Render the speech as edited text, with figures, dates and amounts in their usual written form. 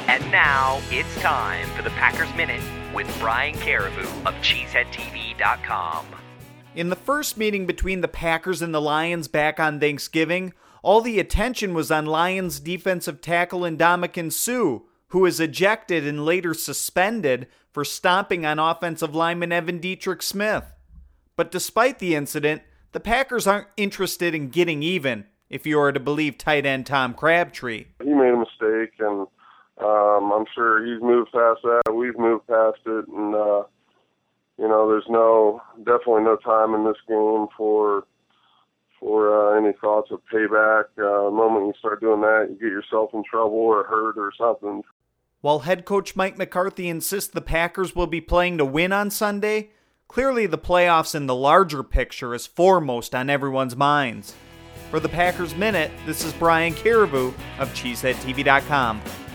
And now it's time for the Packers Minute with Brian Caribou of CheeseheadTV.com. In the first meeting between the Packers and the Lions back on Thanksgiving, all the attention was on Lions defensive tackle Ndamukong Suh, who was ejected and later suspended for stomping on offensive lineman Evan Dietrich Smith. But despite the incident, the Packers aren't interested in getting even, if you are to believe tight end Tom Crabtree. He made a mistake, and I'm sure he's moved past that. We've moved past it, and there's definitely no time in this game for any thoughts of payback. The moment you start doing that, you get yourself in trouble or hurt or something. While head coach Mike McCarthy insists the Packers will be playing to win on Sunday, clearly the playoffs in the larger picture is foremost on everyone's minds. For the Packers Minute, this is Brian Caribou of CheeseheadTV.com.